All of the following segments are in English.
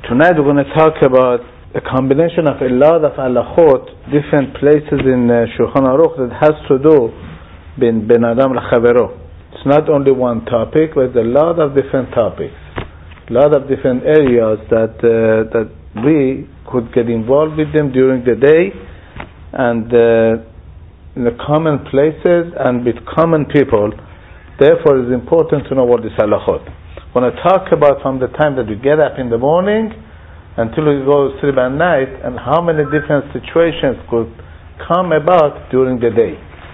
Tonight we're going to talk about a combination of a lot of halachot, different places in Shulchan Aruch that has to do bin Adam l'chavero. It's not only one topic, but a lot of different topics, a lot of different areas that we could get involved with them during the day, and in the common places and with common people. Therefore, it's important to know what is halachot. I want to talk about from the time that you get up in the morning until you go to sleep at night, and how many different situations could come about during the day.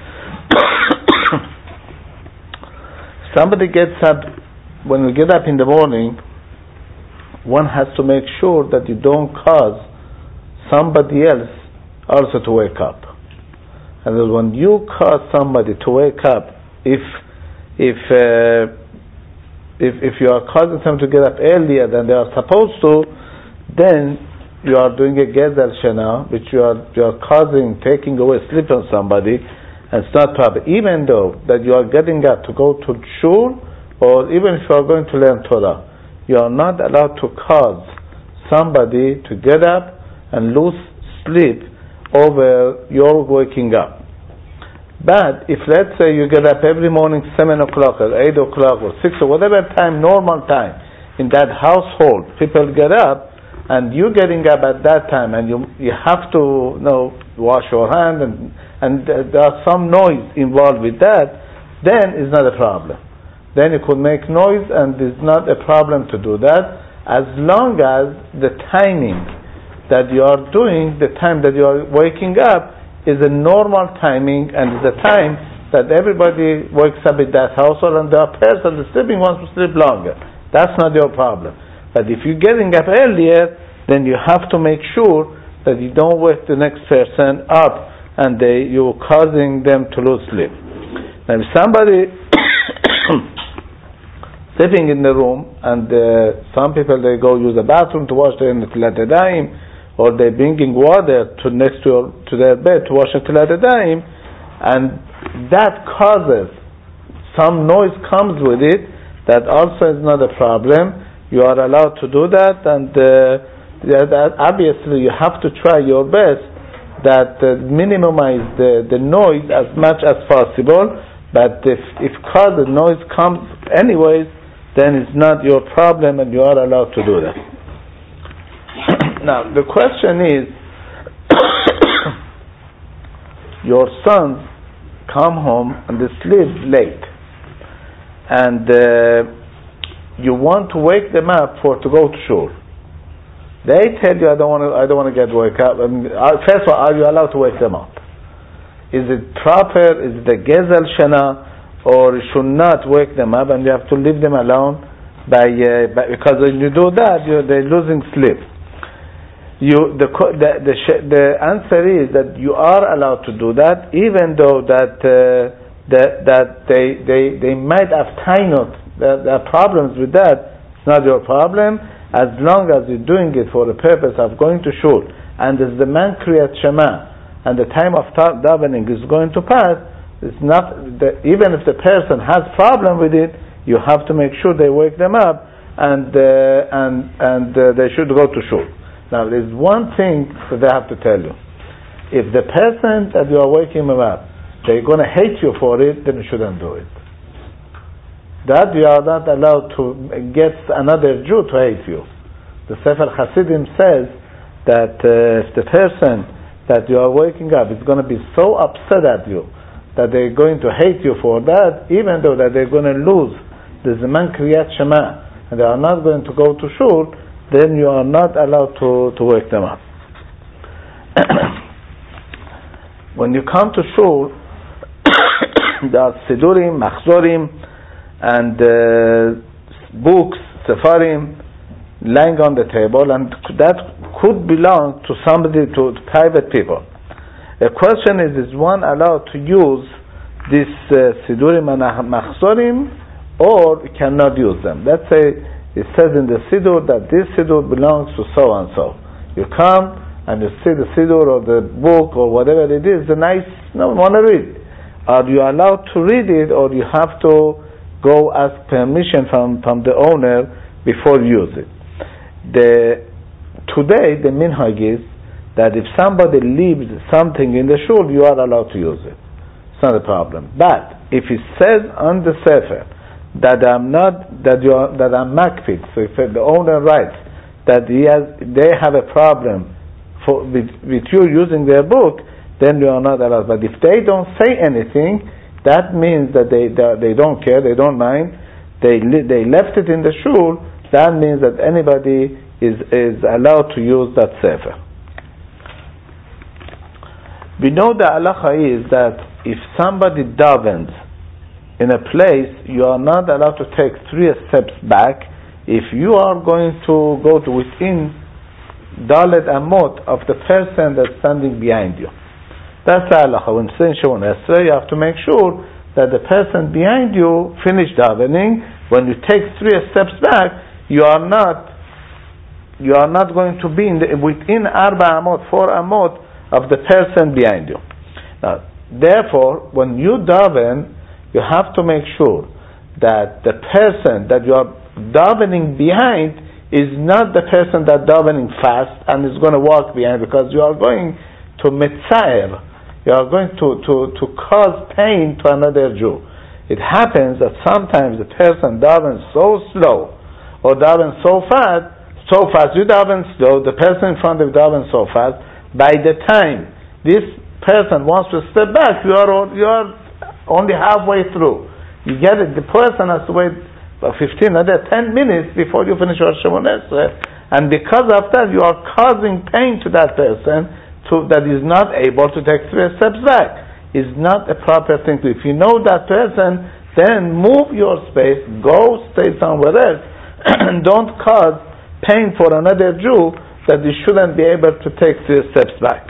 Somebody gets up, when you get up in the morning, one has to make sure that you don't cause somebody else also to wake up. And that when you cause somebody to wake up, if you are causing them to get up earlier than they are supposed to, then you are doing a gezel shana, which you are taking away sleep from somebody, and it's not proper. Even though that you are getting up to go to shul, or even if you are going to learn Torah, you are not allowed to cause somebody to get up and lose sleep over your waking up. But if, let's say, you get up every morning 7 o'clock or 8 o'clock or 6 or whatever time, normal time, in that household, people get up, and you getting up at that time, and you have to wash your hand, and there are some noise involved with that, then it's not a problem. Then you could make noise, and it's not a problem to do that, as long as the timing that you are doing, the time that you are waking up, is a normal timing, and is a time that everybody wakes up in that household, and the person that's sleeping wants to sleep longer. That's not your problem. But if you're getting up earlier, then you have to make sure that you don't wake the next person up, and you're causing them to lose sleep. Now, if somebody sitting in the room, and some people, they go use the bathroom to wash their netilat yadayim, or they're bringing water next to their bed to wash netilat yadayim, and that causes some noise comes with it, that also is not a problem. You are allowed to do that, and obviously you have to try your best that minimize the noise as much as possible. But if the noise comes anyways, then it's not your problem, and you are allowed to do that. Now, the question is, your sons come home and they sleep late, and you want to wake them up to go to shul. They tell you, I don't want to get wake up. First of all, are you allowed to wake them up? Is it proper? Is it a gezel shana, or you should not wake them up and you have to leave them alone? Because when you do that, they're losing sleep. The answer is that you are allowed to do that, even though that they might have tainot. There are problems with that. It's not your problem, as long as you're doing it for the purpose of going to shul, and as the man kriyat shema, and the time of davening is going to pass. It's not even if the person has problem with it, you have to make sure they wake them up, and they should go to shul. Now, there's one thing that I have to tell you. If the person that you are waking them up, they're going to hate you for it, then you shouldn't do it. That you are not allowed to get another Jew to hate you. The Sefer Hasidim says that if the person that you are waking up is going to be so upset at you that they're going to hate you for that, even though that they're going to lose the Zeman Kriyat Shema, and they are not going to go to shul, then you are not allowed to wake them up. When you come to shul, there are sidurim, machzorim, and books, sefarim, lying on the table, and that could belong to somebody, to private people. The question is one allowed to use this sidurim and machzorim, or cannot use them? Let's say it says in the Siddur that this Siddur belongs to so-and-so. You come and you see the Siddur or the book or whatever it is, the nice, no one want to read. Are you allowed to read it, or you have to go ask permission from the owner before you use it? today the minhag is that if somebody leaves something in the shul, you are allowed to use it. It's not a problem. But if it says on the sefer that I'm makpid, so if the owner writes that they have a problem with you using their book, then you are not allowed. But if they don't say anything, that means that they don't care, they don't mind, they left it in the shul. That means that anybody is allowed to use that sefer. We know the halacha is that if somebody davens in a place, you are not allowed to take 3 steps back if you are going to go to within Dalet Amot of the person that's standing behind you. That's the halacha. When saying Shemoneh Esrei, you have to make sure that the person behind you finished davening. When you take 3 steps back, you are not going to be within 4 Amot of the person behind you. Now, therefore, when you daven, you have to make sure that the person that you are davening behind is not the person that davening fast and is going to walk behind, because you are going to mitzair, you are going to cause pain to another Jew. It happens that sometimes the person davens so slow or davens so fast, you daven slow, the person in front of you davens so fast. By the time this person wants to step back, you are only halfway through. You get it. The person has to wait 15, another 10 minutes before you finish your Shemoneh Esrei, and because of that, you are causing pain to that person that is not able to take 3 steps back. It's not a proper thing to. If you know that person, then move your space, go stay somewhere else, and don't cause pain for another Jew that you shouldn't be able to take 3 steps back.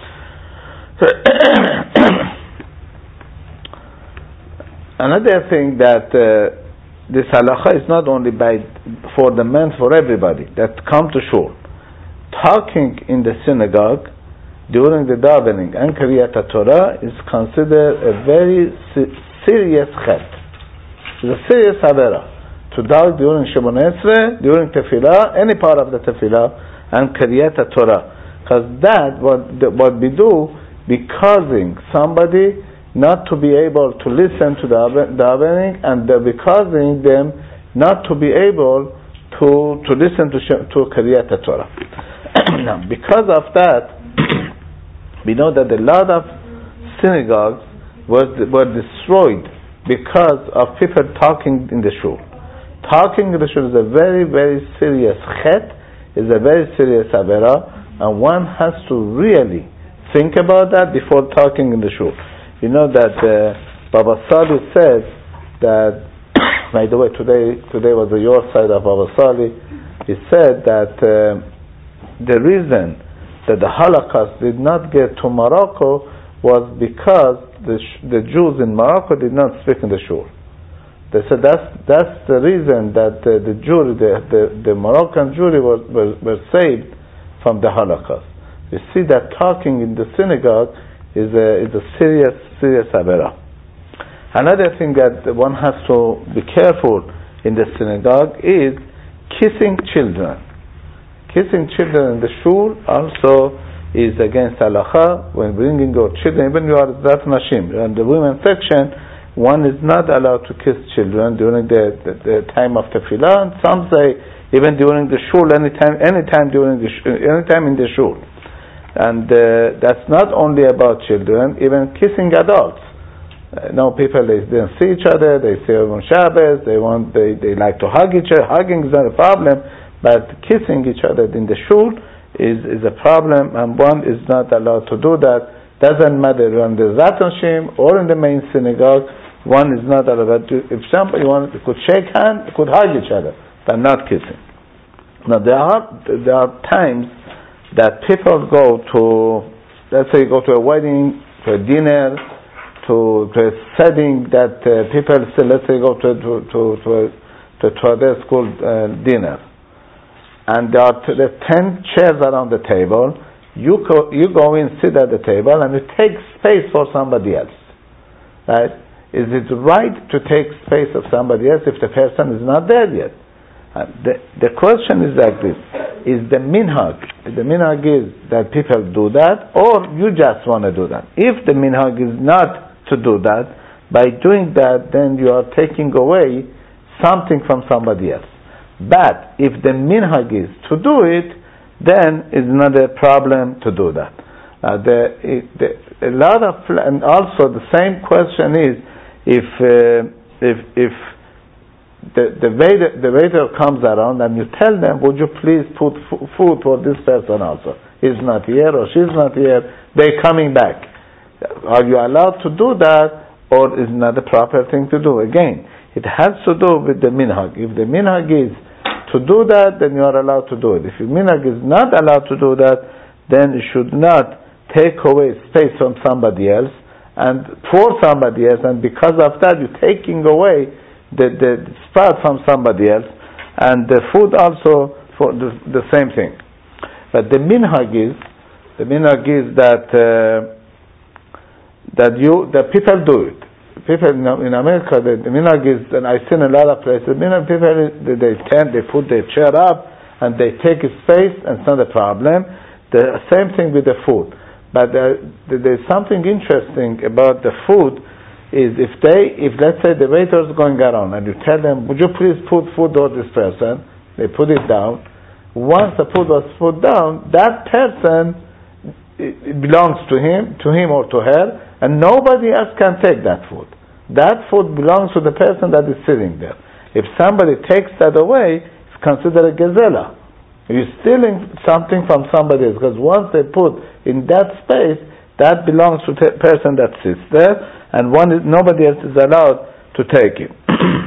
Another thing that this halacha is not only for the men, for everybody that come to shul. Talking in the synagogue during the davening and Kriyat Torah is considered a very serious chet. It's a serious avera to talk during Shemoneh Esrei, during Tefillah, any part of the Tefillah, and Kriyat Torah, because that what we do, be causing somebody not to be able to listen to the davening, and be causing them not to be able to listen to Kriyat Torah. Now, because of that, we know that a lot of synagogues were destroyed because of people talking in the shul. Talking in the shul is a very, very serious chet. Is a very serious avera, and one has to really think about that before talking in the shul. You know that Baba Sali said that, by the way, today was the your side of Baba Sali. He said that the reason that the Holocaust did not get to Morocco was because the Jews in Morocco did not speak in the shul. They said that's the reason that the Moroccan Jewry were saved from the Holocaust. You see that talking in the synagogue is a serious avera. Another thing that one has to be careful in the synagogue is kissing children. Kissing children in the shul also is against halacha. When bringing your children, even you are Zat Nashim, in the women's section, one is not allowed to kiss children during the time of tefillah, and some say even during the shul, anytime in the shul. And that's not only about children, even kissing adults. Now people, they don't see each other, they say on Shabbos, they like to hug each other. Hugging is not a problem, but kissing each other in the shul is a problem, and one is not allowed to do that. Doesn't matter on the Zat Nashim or in the main synagogue, one is not allowed to. If somebody could shake hands, could hug each other, but not kissing. Now there are times that people go to, let's say, go to a wedding, to a dinner, to a setting that people say, let's say, go to a Tradeh school dinner, and there are 10 chairs around the table. You go in, sit at the table, and you take space for somebody else, right? Is it right to take space of somebody else if the person is not there yet? The question is like this: is the minhag the minhag is that people do that, or you just want to do that. If the minhag is not to do that, by doing that, then you are taking away something from somebody else. But if the minhag is to do it, then it's not a problem to do that. A lot of, and also the same question is, if the waiter comes around and you tell them, would you please put food for this person also? He's not here or she's not here. They're coming back. Are you allowed to do that, or is not the proper thing to do? Again, it has to do with the minhag. If the minhag is to do that, then you are allowed to do it. If the minhag is not allowed to do that, then you should not take away space from somebody else and for somebody else, and because of that you're taking away the spot from somebody else, and the food also for the same thing. But the minhag is that people do it. People in America, the minhag is, and I've seen a lot of places, people they put their chair up and they take space, and it's not a problem. The same thing with the food. But there's something interesting about the food. Is if let's say the waiter is going around and you tell them, would you please put food for this person? They put it down. Once the food was put down, that person, it belongs to him or to her, and nobody else can take that food. That food belongs to the person that is sitting there. If somebody takes that away, it's considered a gezela. You're stealing something from somebody else, because once they put in that space, that belongs to the person that sits there, and nobody else is allowed to take it.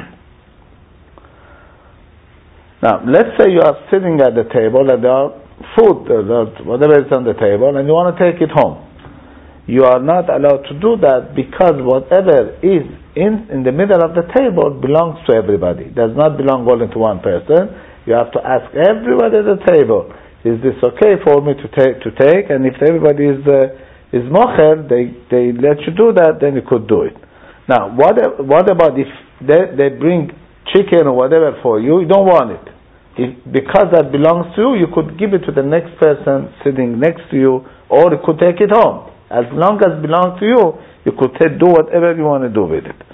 Now, let's say you are sitting at the table and there are food, whatever is on the table, and you want to take it home. You are not allowed to do that, because whatever is in the middle of the table belongs to everybody. It does not belong only to one person. You have to ask everybody at the table, is this okay for me to take? And if everybody is mocher, they let you do that, then you could do it. Now, what about if they bring chicken or whatever for you? You don't want it. Because that belongs to you, you could give it to the next person sitting next to you, or you could take it home. As long as it belongs to you, you could do whatever you want to do with it.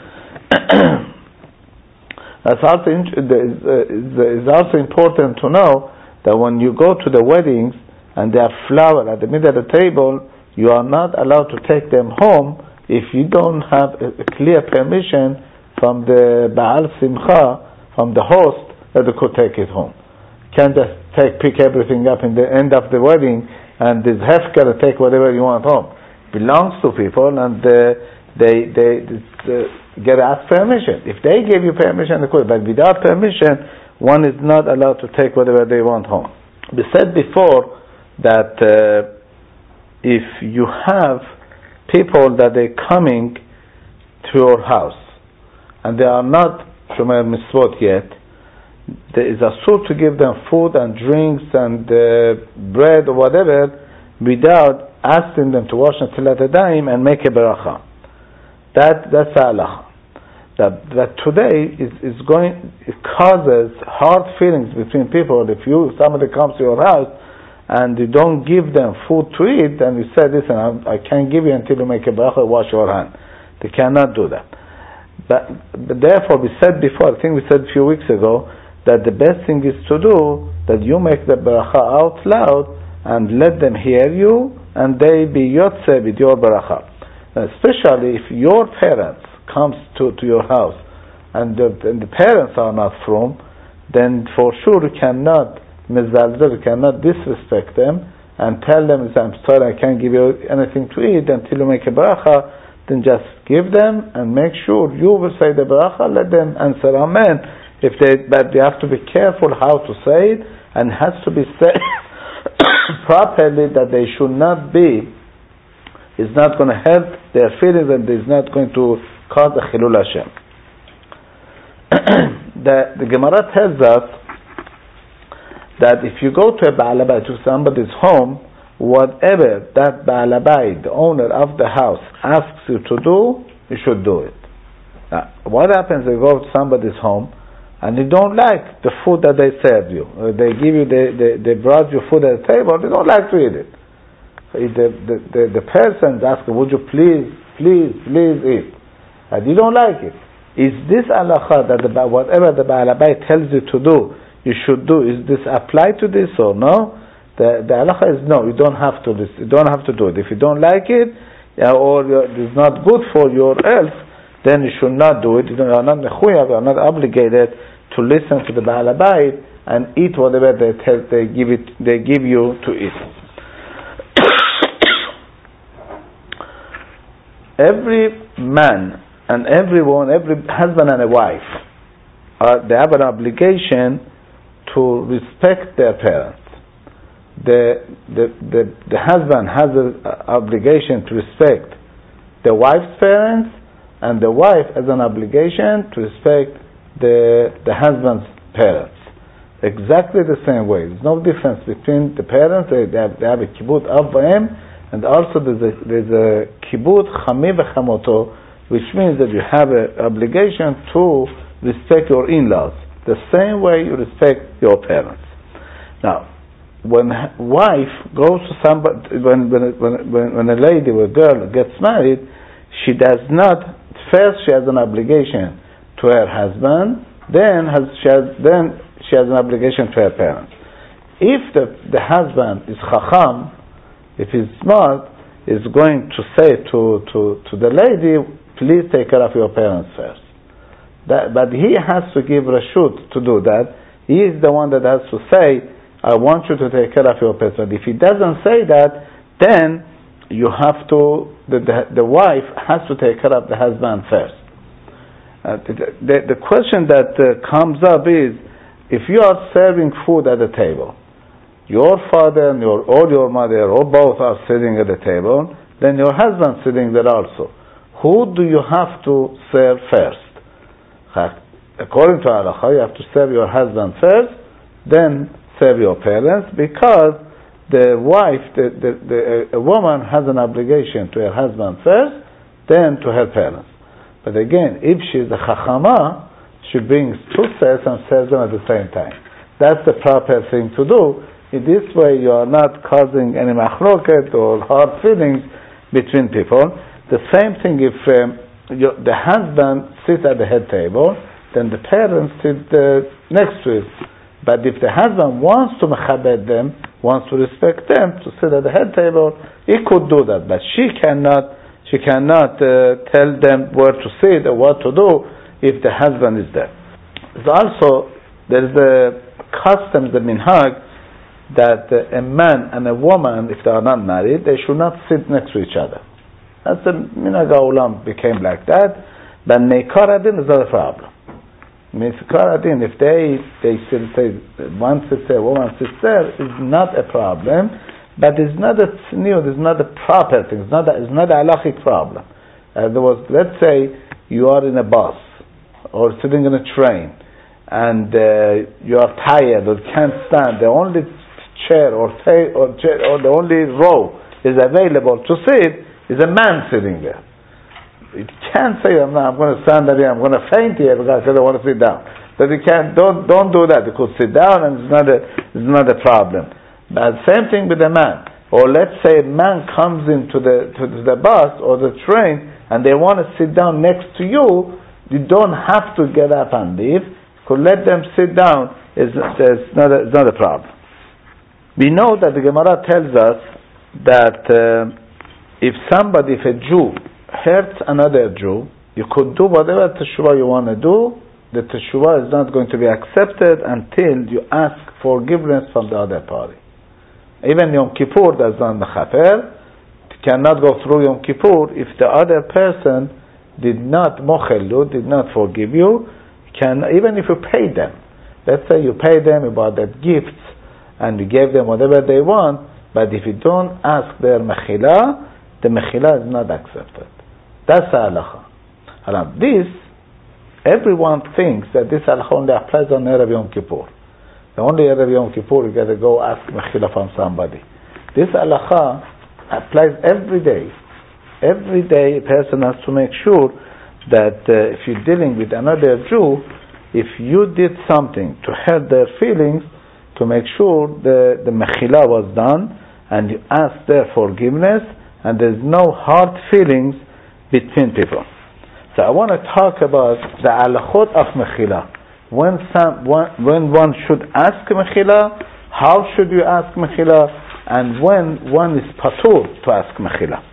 It's also important to know that when you go to the weddings and there are flowers at the middle of the table, you are not allowed to take them home if you don't have a clear permission from the Baal Simcha, from the host, that you could take it home. You can't just pick everything up in the end of the wedding and this hefker to take whatever you want home. It belongs to people, and they get asked permission. If they give you permission, they could, but without permission, one is not allowed to take whatever they want home. We said before that if you have people that are coming to your house and they are not Shomer Mitzvot yet, there is a sort to give them food and drinks and bread or whatever without asking them to wash Netilat Yadayim and make a beracha. That's halacha. That today it causes hard feelings between people. If somebody comes to your house and you don't give them food to eat, and you say, listen, I can't give you until you make a beracha, wash your hand. They cannot do that. But therefore, we said before, I think we said a few weeks ago, that the best thing is to do, that you make the beracha out loud and let them hear you, and they be yotze with your beracha. Especially if your parents comes to your house and the parents are not from, then for sure you cannot disrespect them and tell them, I'm sorry, I can't give you anything to eat until you make a beracha. Then just give them and make sure you will say the beracha, let them answer amen. But they have to be careful how to say it, and it has to be said properly, that they should not be, it's not going to hurt their feelings, and it's not going to cause a chilul Hashem. The Gemara tells us that if you go to a Baal Habayit, to somebody's home, whatever that Baal Habayit, the owner of the house, asks you to do, you should do it. Now, what happens if you go to somebody's home and you don't like the food that they serve you. They give you, they brought you food at the table, you don't like to eat it. The person asks, would you please eat? And you don't like it. Is this halakha that whatever the Baal Habayit tells you to do, you should do, is this applied to this or no? The halakha is no, you don't have to do it. If you don't like it, or it is not good for your health, then you should not do it. You are not mechuyav, you are not obligated to listen to the Baal Habayit and eat whatever they give you to eat. Every man and everyone, every husband and a wife, they have an obligation to respect their parents. The husband has an obligation to respect the wife's parents, and the wife has an obligation to respect the husband's parents. Exactly the same way. There's no difference between the parents. They have a kibbut av v'em, and also there's a kibbut chami v'chamoto, which means that you have an obligation to respect your in-laws the same way you respect your parents. Now, when a wife goes to somebody, when a lady or a girl gets married, she does not. First, she has an obligation to her husband. Then she has an obligation to her parents. If the husband is chacham, if he's smart, is going to say to the lady, please take care of your parents first. But he has to give rashut to do that. He is the one that has to say, I want you to take care of your parents. But if he doesn't say that, then you have to, the wife has to take care of the husband first. The question that comes up is, if you are serving food at the table, your father and your mother or both are sitting at the table, then your husband sitting there also. Who do you have to serve first? According to halakha, you have to serve your husband first, then serve your parents, because the wife, a woman has an obligation to her husband first, then to her parents. But again, if she is a chachama, she brings two sets and serves them at the same time. That's the proper thing to do. In this way, you are not causing any machloket or hard feelings between people. The same thing if the husband sits at the head table, then the parents sit next to it. But if the husband wants to mechabed them, wants to respect them, to sit at the head table, he could do that. But she cannot tell them where to sit or what to do if the husband is there. There is a custom, the minhag, that a man and a woman, if they are not married, they should not sit next to each other. That's the minhag ha'olam became like that. But neikar adin is not a problem. Neikar adin, if they say one sits there, woman sits there, is not a problem. But it's not a tzniut, it's not a proper thing, it's not a halachic problem. Let's say you are in a bus or sitting in a train and you are tired or can't stand. The only chair or the only row is available to sit is a man sitting there. You can't say, I'm going to stand there, I'm going to faint here because I want to sit down. But you can't. Don't do that. You could sit down and it's not a problem. But same thing with a man. Or let's say a man comes into the bus or the train and they want to sit down next to you. You don't have to get up and leave. You could let them sit down. It's not a problem. We know that the Gemara tells us that if a Jew hurts another Jew, you could do whatever teshuvah you want to do. The teshuvah is not going to be accepted until you ask forgiveness from the other party. Even Yom Kippur does not mechaper, cannot go through Yom Kippur if the other person did not forgive you. Even if you pay them, let's say you pay them, you bought them gifts, and you gave them whatever they want, but if you don't ask their mechila, the mechila is not accepted. That's the halacha. This, everyone thinks that this halacha only applies on Erev Yom Kippur. The only Erev Yom Kippur, you got to go ask mechila from somebody. This halacha applies every day. Every day, a person has to make sure that if you're dealing with another Jew, if you did something to hurt their feelings, to make sure the mechila was done, and you ask their forgiveness, and there's no hard feelings between people. So I want to talk about the halachot of mechila. When one should ask mechila, how should you ask mechila, and when one is patur to ask mechila.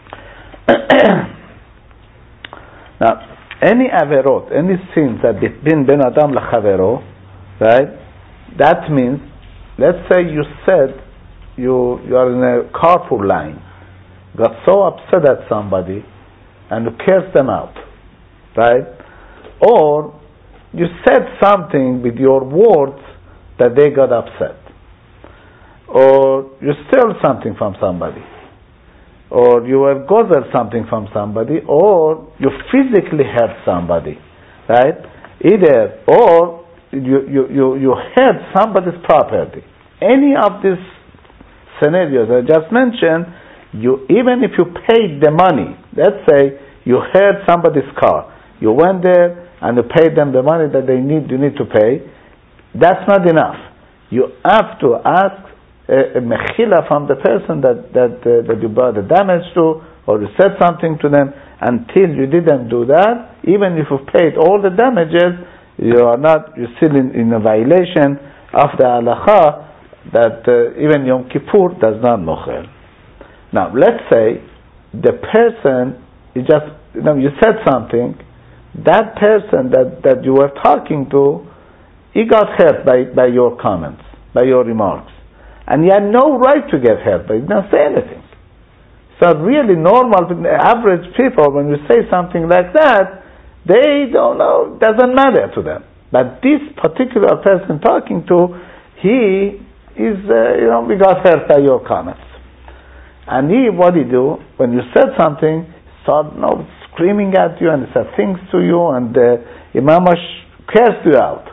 Now, any averot, any sins that between ben adam lechavero, right? That means, let's say you said you are in a carpool line, got so upset at somebody, and you cursed them out, right? Or you said something with your words that they got upset, or you stole something from somebody, or you have gathered something from somebody, or you physically hurt somebody, right? Either, or you hurt somebody's property. Any of these scenarios I just mentioned, even if you paid the money, let's say you hurt somebody's car, you went there and you paid them the money that you need to pay, that's not enough. You have to ask a mechila from the person that you brought the damage to, or you said something to them. Until you didn't do that, even if you paid all the damages, you're still in a violation of the halacha that even Yom Kippur does not mochel. Now, let's say the person, you said something, that person that you were talking to, he got hurt by your comments, by your remarks. And he had no right to get hurt, but he didn't say anything. So really normal, average people, when you say something like that, they don't know, doesn't matter to them. But this particular person talking to, he is, we got hurt by your comments. And what did he do? When you said something, started screaming at you and said things to you, and Imamash cursed you out.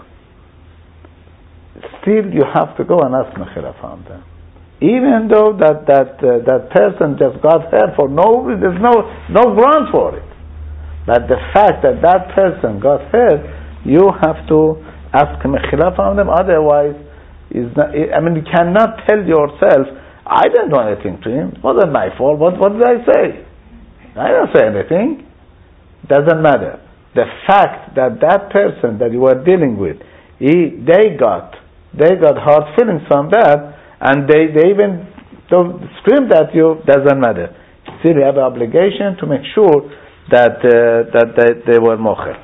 Still, you have to go and ask mechila from them. Even though that person just got hurt for there's no ground for it. But the fact that person got hurt, you have to ask mechila from them. Otherwise, you cannot tell yourself, I didn't do anything to him. It wasn't my fault. What did I say? I didn't say anything. Doesn't matter. The fact that person that you were dealing with, they got hard feelings from that, and they even screamed at you, doesn't matter. Still, you have an obligation to make sure that they were mocher.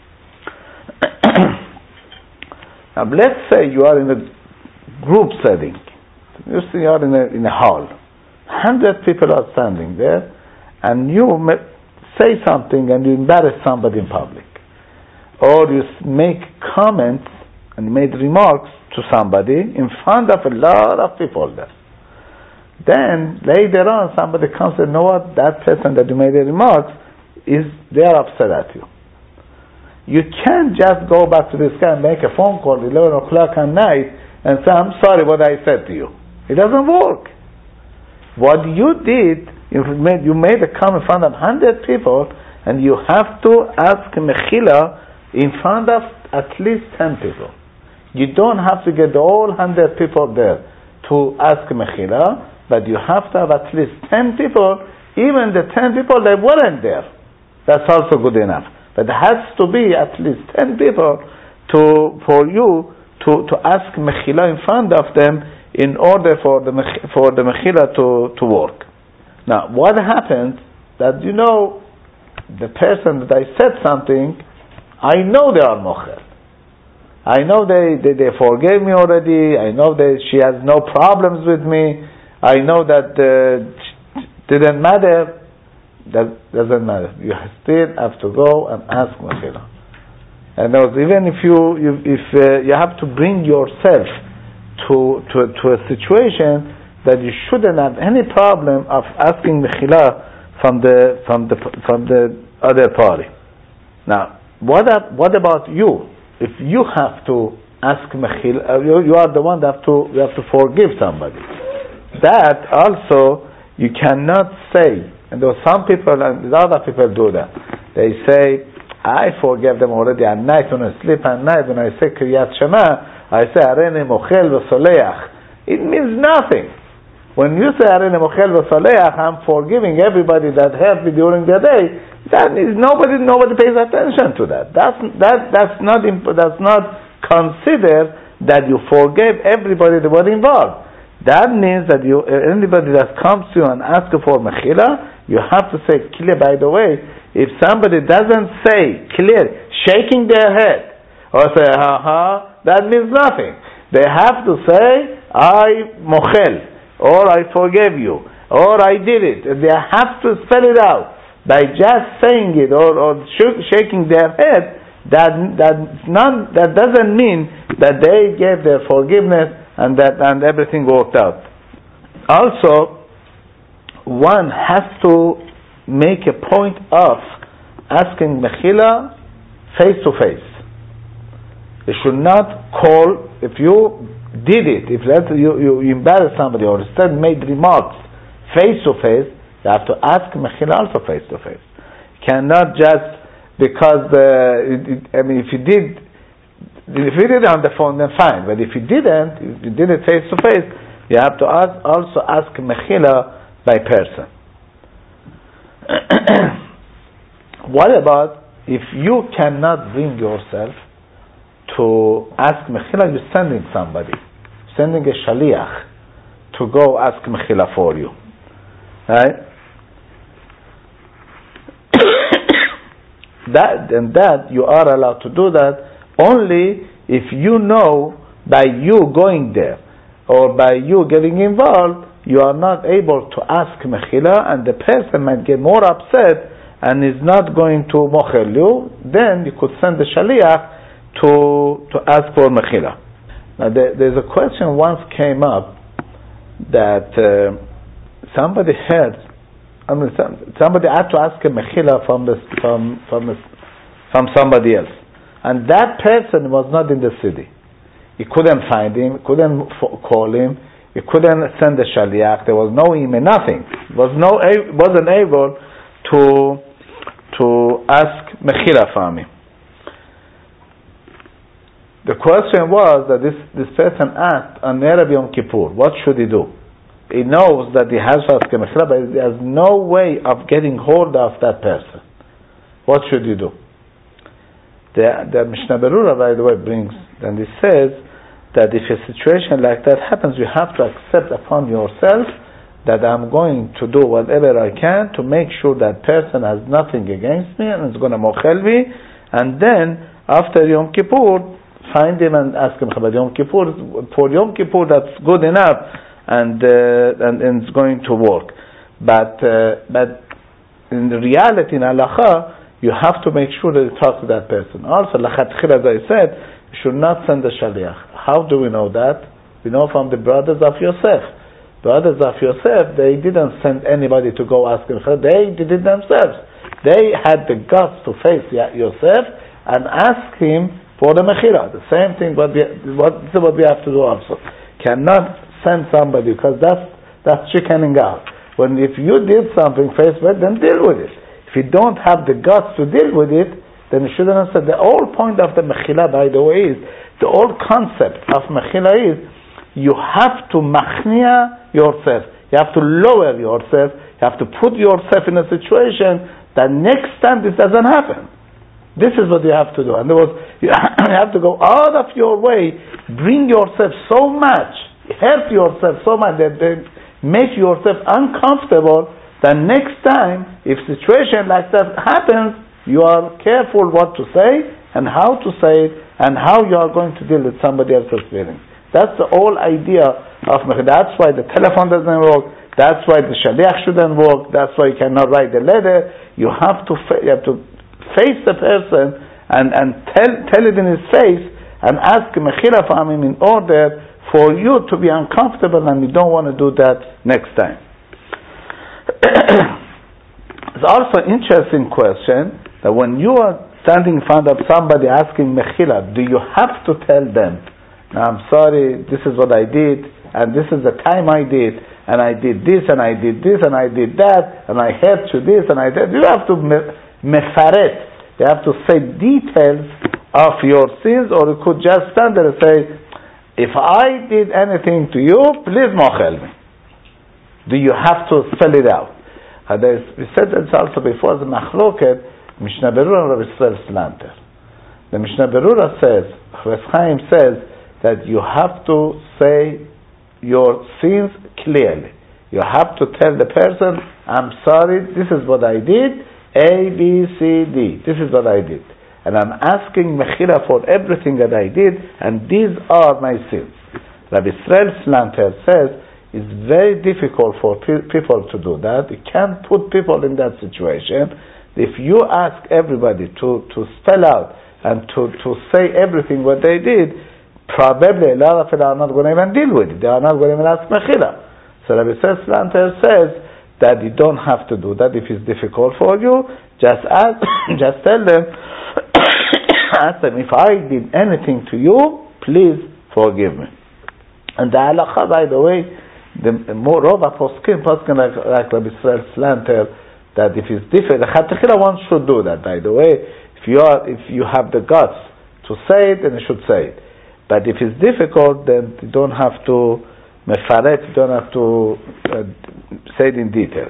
Now, let's say you are in a group setting. You are in a hall. 100 people are standing there, and you say something and you embarrass somebody in public. Or you make comments and made remarks to somebody in front of a lot of people there. Then later on somebody comes and know what, that person that you made the remarks they are upset at you. You can't just go back to this guy and make a phone call at 11 o'clock at night and say, I'm sorry what I said to you. It doesn't work. What you did, you made a comment in front of 100 people, and you have to ask mechila in front of at least 10 people. You don't have to get all 100 people there to ask mechila, but you have to have at least 10 people. Even the 10 people that weren't there, that's also good enough. But there has to be at least 10 people for you to ask mechila in front of them in order for the mechila to work. Now, what happens that the person that I said something, I know they are mocher. I know they forgave me already. I know that she has no problems with me. I know that didn't matter. That doesn't matter. You still have to go and ask mechila. And even if you have to bring yourself to a situation that you shouldn't have any problem of asking mechila from the other party. Now, what about you? If you have to ask mechila, you are the one that you have to forgive somebody. That also you cannot say. And there are some people, and other people do that. They say, I forgave them already at night when I sleep at night. When I say Kriyat Shema, I say Arene Mochel V'Soleach. It means nothing. When you say Arene Mochel V'Soleach, I'm forgiving everybody that hurt me during the day. That means nobody pays attention to that. That's not considered that you forgave everybody that was involved. That means that anybody that comes to you and asks you for mechila, you have to say clear. By the way, if somebody doesn't say clear, shaking their head or say that means nothing. They have to say I mochel, or I forgave you, or I did it. They have to spell it out. By just saying it or shaking their head, that doesn't mean that they gave their forgiveness and everything worked out. Also, one has to make a point of asking mechila face to face. You should not call if you did it. If you embarrassed somebody or instead made remarks face to face, you have to ask mechila also face to face. Cannot just because if you did it on the phone, then fine. But if you didn't, if you did it face to face, you have to also ask mechila by person. What about if you cannot bring yourself to ask mechila? You're sending somebody, sending a shaliach to go ask mechila for you, right? That you are allowed to do that only if you know by you going there or by you getting involved, you are not able to ask mechila, and the person might get more upset and is not going to mochel you. Then you could send the shaliach to ask for mechila. Now there's a question once came up that somebody heard. Somebody had to ask a mechila from somebody else, and that person was not in the city. He couldn't find him, couldn't call him, he couldn't send a shaliach. There was no email, nothing. Wasn't able to ask mechila from him. The question was that this person asked on Erev Yom Kippur, what should he do? He knows that he has to ask a mechila, but he has no way of getting hold of that person. What should you do? The Mishnah Berurah, by the way, brings, and he says that if a situation like that happens, you have to accept upon yourself that I'm going to do whatever I can to make sure that person has nothing against me and is going to mochel me, and then after Yom Kippur, find him and ask him about Yom Kippur. For Yom Kippur, that's good enough, and it's going to work. But in reality, in halacha, you have to make sure that you talk to that person. Also, lachatchila, as I said, you should not send a shaliach. How do we know that? We know from the brothers of Yosef. Brothers of Yosef, they didn't send anybody to go ask him. They did it themselves. They had the guts to face Yosef and ask him for the mechila. The same thing, this is what we have to do also. Cannot send somebody, because that's chickening out. If you did something face to face, then deal with it. If you don't have the guts to deal with it, then you shouldn't have said. The whole point of the mechila, by the way, is the whole concept of mechila is you have to machnia yourself. You have to lower yourself. You have to put yourself in a situation that next time this doesn't happen. This is what you have to do. In other words, you have to go out of your way, bring yourself so much, hurt yourself so much that they make yourself uncomfortable, that next time, if situation like that happens, you are careful what to say and how to say it and how you are going to deal with somebody else's feelings. That's the whole idea of mechila. That's why the telephone doesn't work. That's why the shaliach shouldn't work. That's why you cannot write the letter. You have to face the person and tell it in his face and ask mechila from him in order for you to be uncomfortable, and you don't want to do that next time. It's also an interesting question that when you are standing in front of somebody asking mechila, do you have to tell them, I'm sorry, this is what I did, and this is the time I did, and I did this, and I did this, and I did that, and I hurt you this, and I did. You have to mefaret. They have to say details of your sins, or you could just stand there and say, if I did anything to you, please mochel me. Do you have to spell it out? We said this also before, the Machloket, Mishnah Berurah and Rabbi Israel Slanter. The Mishnah Berurah says, Chofetz Chaim says, that you have to say your sins clearly. You have to tell the person, I'm sorry, this is what I did, A, B, C, D. This is what I did. And I'm asking Mechila for everything that I did, and these are my sins. Rabbi Israel Slanter says, it's very difficult for people to do that. You can't put people in that situation. If you ask everybody to spell out and to say everything what they did, probably a lot of them are not going to even deal with it. They are not going to even ask Mechila. So Rabbi Israel Slanter says that you don't have to do that if it's difficult for you. Just ask, just tell them, ask them, if I did anything to you, please forgive me. And the halacha, by the way, the more Rova poskim like Rabbi Israel Slanter, that if it's difficult, the Chatechila one should do that. By the way, if you have the guts to say it, then you should say it. But if it's difficult, then you don't have to mefaret, you don't have to say it in detail.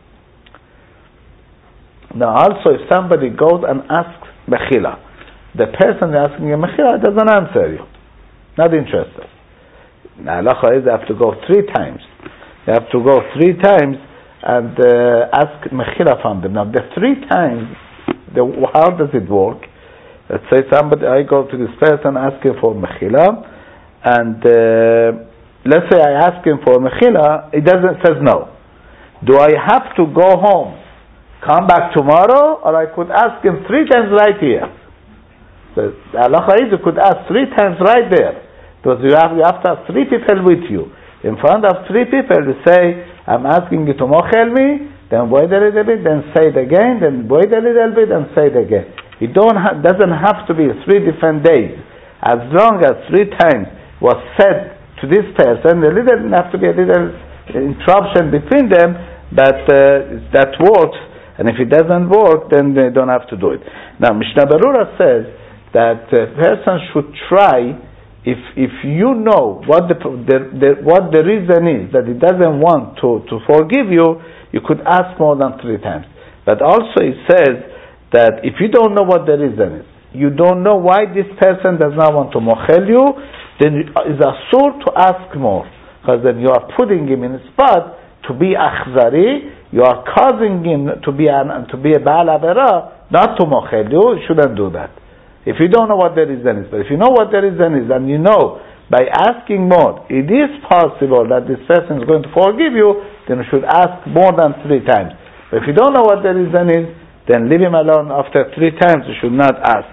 Now also, if somebody goes and asks Mechila, the person asking you Mechila doesn't answer you, not interested. Now halacha is they have to go 3 times. They have to go 3 times and ask Mechila from them. Now the 3 times, how does it work? Let's say I go to this person asking for Mechila, and let's say I ask him for Mechila, he says no. Do I have to go home, come back tomorrow, or I could ask him 3 times right here? So the halacha is you could ask 3 times right there, because you have to have 3 people with you. In front of 3 people, you say, I'm asking you to mochel me, then wait a little bit, then say it again, then wait a little bit, and say it again. It doesn't have to be 3 different days. As long as 3 times was said to this person, there doesn't have to be a little interruption between them, but that works. And if it doesn't work, then they don't have to do it. Now, Mishnah Berurah says that a person should try, if you know what the reason is that he doesn't want to forgive you, you could ask more than 3 times. But also it says that if you don't know what the reason is, you don't know why this person does not want to mochel you, then it's asur to ask more, because then you are putting him in a spot to be achzari, you are causing him to be a Baal Avera, not to mochel you. You shouldn't do that. If you don't know what the reason is, but if you know what the reason is, and you know by asking more, it is possible that this person is going to forgive you, then you should ask more than 3 times. But if you don't know what the reason is, then leave him alone. After 3 times, you should not ask.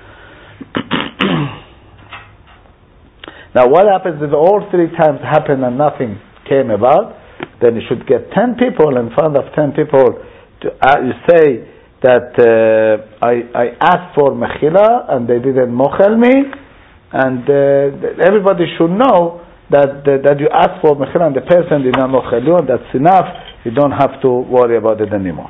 Now, what happens if all 3 times happen and nothing came about? Then you should get 10 people in front of 10 people. You say that I asked for Mechila and they didn't mochel me, and everybody should know that you asked for Mechila and the person did not mochel you, and that's enough. You don't have to worry about it anymore.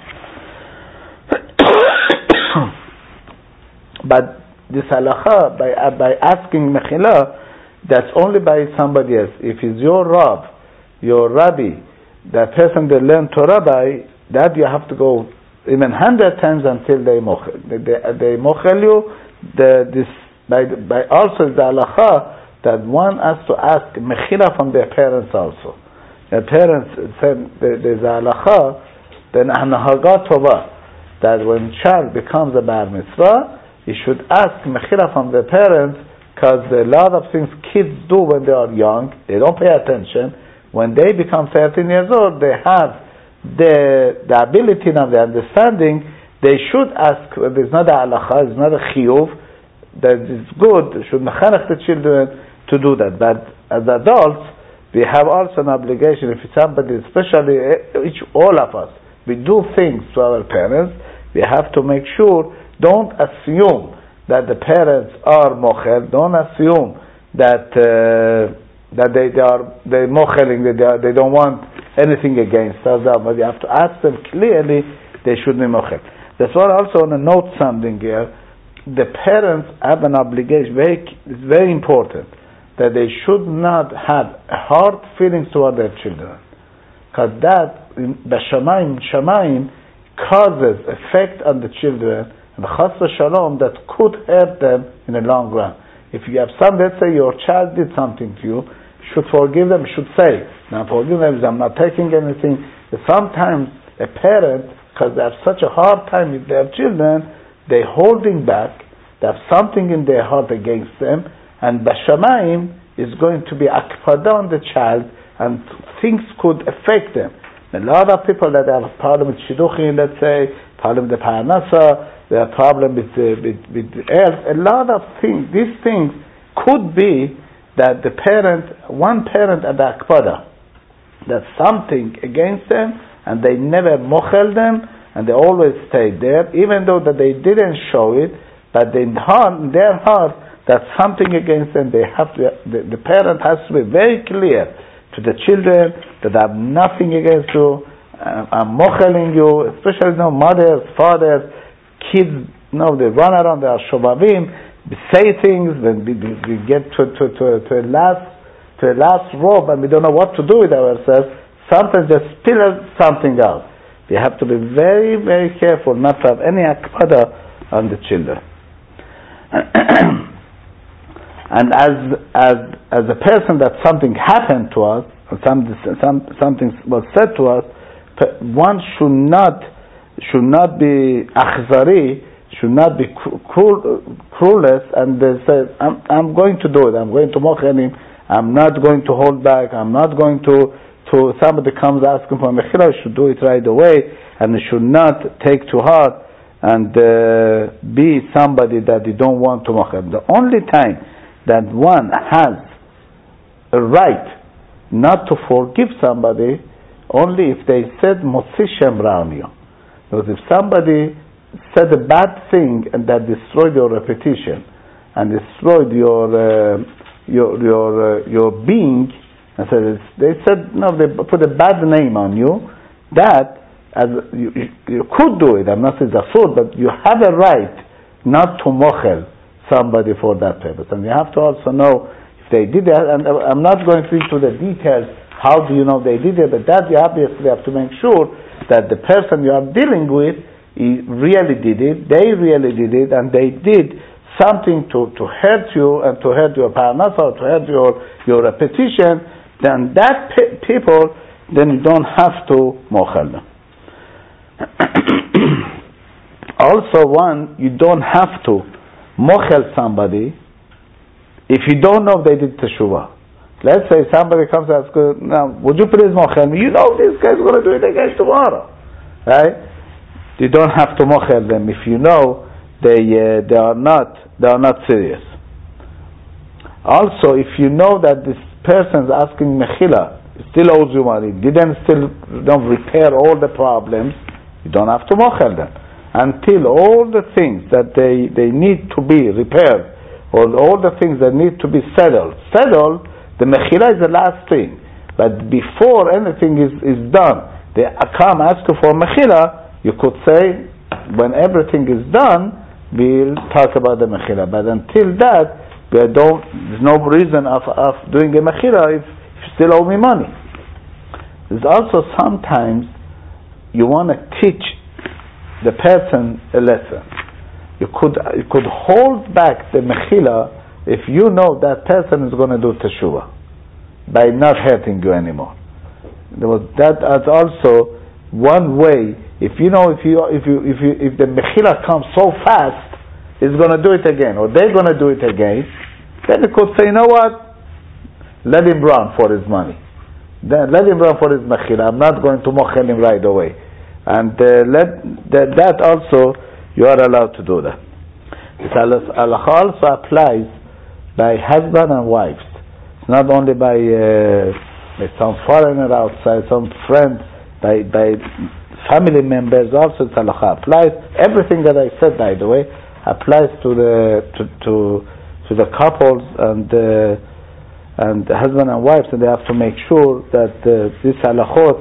But this halacha, by asking Mechila, that's only by somebody else. If it's your Rav, your Rabbi, that person that learned Torah by, that you have to go even 100 times until they mochel. They mochel you. By also the halacha that one has to ask Mechila from their parents also. Their parents said there's a halacha, then Hanahaga Tova, that when child becomes a Bar Mitzvah, you should ask Mechila from their parents, because a lot of things kids do when they are young, they don't pay attention. When they become 13 years old, they have the ability and the understanding. They should ask. It's not a halacha, it's not a chiyuv. That it's good. Should mechanech the children to do that. But as adults, we have also an obligation. If somebody, especially all of us, we do things to our parents, we have to make sure. Don't assume that the parents are mochel. Don't assume that they're mocheling. They don't want anything against us. But you have to ask them clearly. They should be mochel. That's why I also want to note something here. The parents have an obligation, it's very important, that they should not have hard feelings toward their children. Because that, Shamayim, causes effect on the children, and chas v'shalom, that could hurt them in the long run. If you have let's say your child did something to you, you should forgive them, you should say, now forgive them, I'm not taking anything. But sometimes a parent, because they have such a hard time with their children, they're holding back, they have something in their heart against them, and Bashamayim is going to be akpada on the child, and things could affect them. A lot of people that have a problem with shidduchim, let's say, problem with the parnasa, they have problem with health, a lot of things, these things could be that the parent, one parent at the akpada, that's something against them, and they never mochel them, and they always stay there, even though that they didn't show it, but in their heart, that's something against them. They have to, the parent has to be very clear to the children that I have nothing against you, I'm mocheling you, especially mothers, fathers, kids, they run around, they are shobavim, they say things, then we get to a last rope and we don't know what to do with ourselves. Sometimes just spill something out. We have to be very, very careful not to have any akpada on the children. And as a person that something happened to us, or something was said to us, one should not be akhzari, should not be cruelest, and say, I'm going to do it, I'm going to mochel him, I'm not going to hold back, I'm not going to somebody comes asking for mechila, you should do it right away, and you should not take to heart and be somebody that you don't want to mochel. The only time that one has a right not to forgive somebody, only if they said motzi shem ra on you. Because if somebody said a bad thing and that destroyed your reputation and destroyed your being, and so they said no, they put a bad name on you, that as you could do it, I'm not saying it's asur, but you have a right not to mochel somebody for that purpose. And you have to also know if they did that, and I'm not going into the details, how do you know they did it, but that you obviously have to make sure that the person you are dealing with, he really did it, they really did it, and they did something to hurt you and to hurt your parnasa or to hurt your reputation, then that people, then you don't have to mochel them. Also, you don't have to mochel somebody if you don't know if they did teshuvah. Let's say somebody comes and asks, now, would you please mochel me? You know this guy's going to do it again tomorrow. Right? You don't have to mochel them if you know they are not serious. Also, if you know that this person is asking mechila, still owes you money, don't repair all the problems, you don't have to mochel them until all the things that they need to be repaired, or all the things that need to be settled. The mechila is the last thing, but before anything is done, they come ask you for mechila. You could say, when everything is done, we'll talk about the mechila. But until that, there's no reason of doing a mechila if you still owe me money. There's also sometimes you want to teach the person a lesson. You could hold back the mechila if you know that person is going to do teshuvah by not hurting you anymore. That's also one way. If you know if the mechila comes so fast, it's going to do it again, or they're going to do it again, then you could say, you know what? Let him run for his money. Then let him run for his mechila. I'm not going to mochel him right away. And that also, you are allowed to do that. This halacha also applies by husband and wives. It's not only by some foreigner outside, some friend, by family members also. This halacha applies. Everything that I said, by the way, applies to the couples and the husband and wives, and they have to make sure that these halachot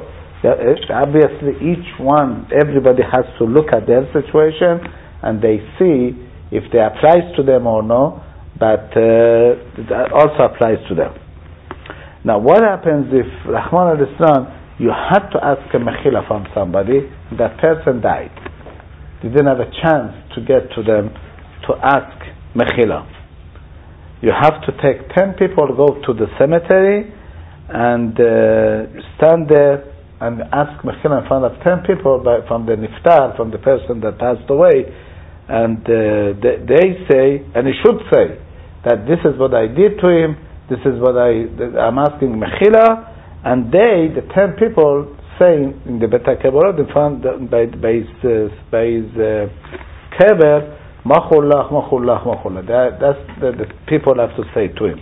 Obviously, everybody has to look at their situation and they see if they applies to them or no, but that also applies to them. Now, what happens if, Rahman al-Islam, you had to ask a mechila from somebody, that person died. You didn't have a chance to get to them to ask mechila. You have to take 10 people, go to the cemetery, and stand there and ask mechila in front of 10 people from the niftar, from the person that passed away, and they say, and he should say, that this is what I did to him, this is what I'm asking mechila, and the 10 people say in the Bet HaKeborot in front by his kever, Machullah, Machullah, Machullah. That's the people have to say to him.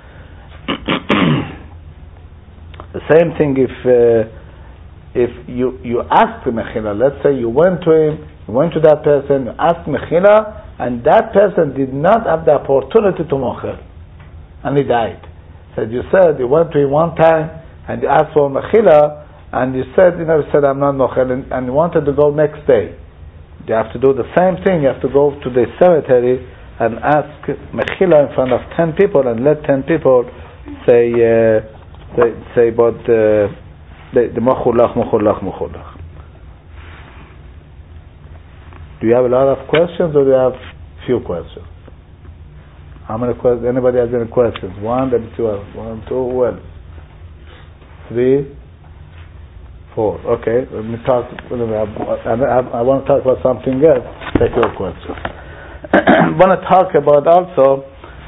The same thing if you ask the mechila, let's say you went to him, you went to that person, you asked mechila, and that person did not have the opportunity to mochel, and he died. You said you went to him one time and you asked for mechila, and you said I'm not mochel, and you wanted to go next day. You have to do the same thing. You have to go to the cemetery and ask mechila in front of 10 people, and let 10 people say about the machulach, machulach, machulach. Do you have a lot of questions, or do you have few questions? How many questions? Anybody has any questions? 1, then 2, 1, 2, well, 3, 4. Okay, let me talk. I want to talk about something else. Take your question. I want to talk about also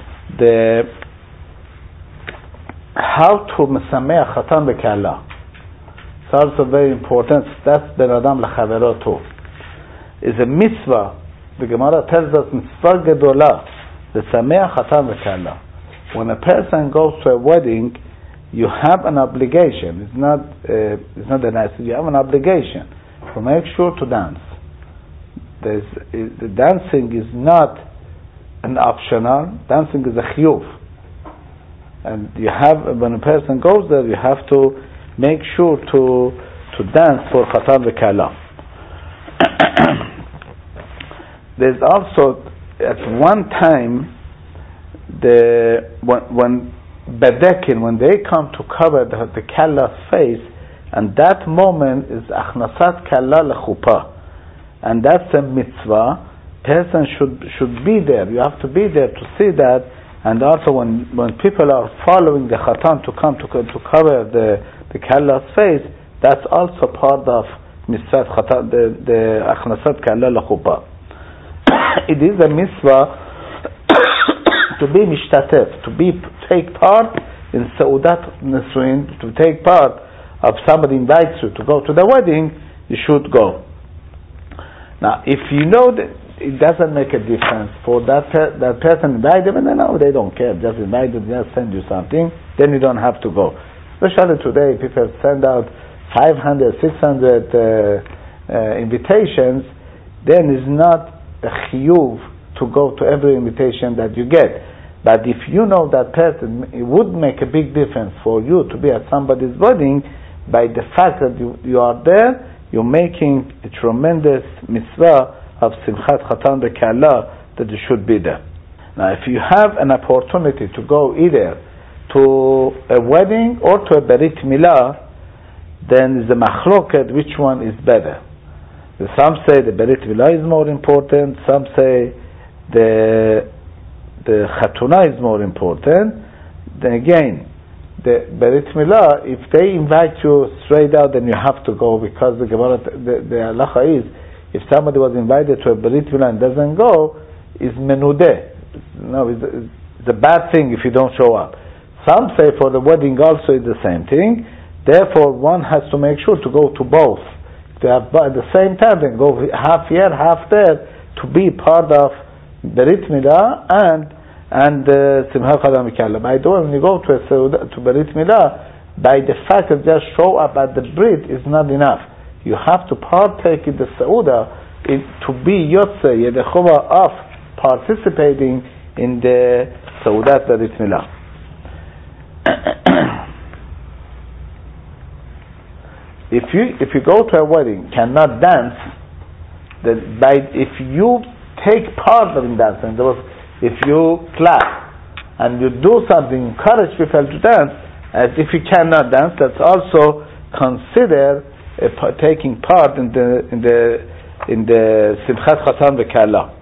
how to mesameach chatan bekala. It's also very important. That's ben adam lechaveroto. Is a mitzvah. The Gemara tells us mitzvah gedolah. Mesameach chatan bekala. When a person goes to a wedding, you have an obligation. It's not a nice. You have an obligation to make sure to dance. The dancing is not an optional. Dancing is a chiyuv, and when a person goes there, you have to make sure to dance for chatan v'kala. There's also at one time when Bedekin, when they come to cover the Kala's face, and that moment is Achnasat Kala lechuppah, and that's a mitzvah. Person should be there. You have to be there to see that. And also when people are following the Khatan to come to cover the Kala's face, that's also part of mitzvah Khatan, the Achnasat Kala lechuppah. It is a mitzvah to be mishtatef, to take part in Seudat Nisuin, to take part of somebody invites you to go to the wedding, you should go. Now, if you know that it doesn't make a difference for that person invite them, and they don't care, just invite them, just send you something, then you don't have to go. Especially today, people send out 500, 600 invitations, then it's not a chiyuv to go to every invitation that you get. But if you know that person, it would make a big difference for you to be at somebody's wedding. By the fact that you are there, you're making a tremendous mitzvah of simchat chatan bekala, that you should be there. Now, if you have an opportunity to go either to a wedding or to a berit milah, then the machloket, which one is better? Some say the berit milah is more important. Some say the chatuna is more important. Then again, the berit milah, if they invite you straight out, then you have to go, because the Gemara, the halacha is, if somebody was invited to a berit milah and doesn't go, is menudeh. No, it's a bad thing if you don't show up. Some say for the wedding also is the same thing. Therefore, one has to make sure to go to both. To have at the same time, then go half here, half there, to be part of berit milah and simchat chatan bekala. By the way, when you go to berit milah, by the fact that just show up at the brit is not enough. You have to partake in the seudah to be yotze yedechova of participating in the seudat berit milah. if you go to a wedding, cannot dance, then if you take part in dancing, if you clap and you do something, encourage people to dance, as if you cannot dance, that's also considered taking part in the Simchat Chatan V'Kala.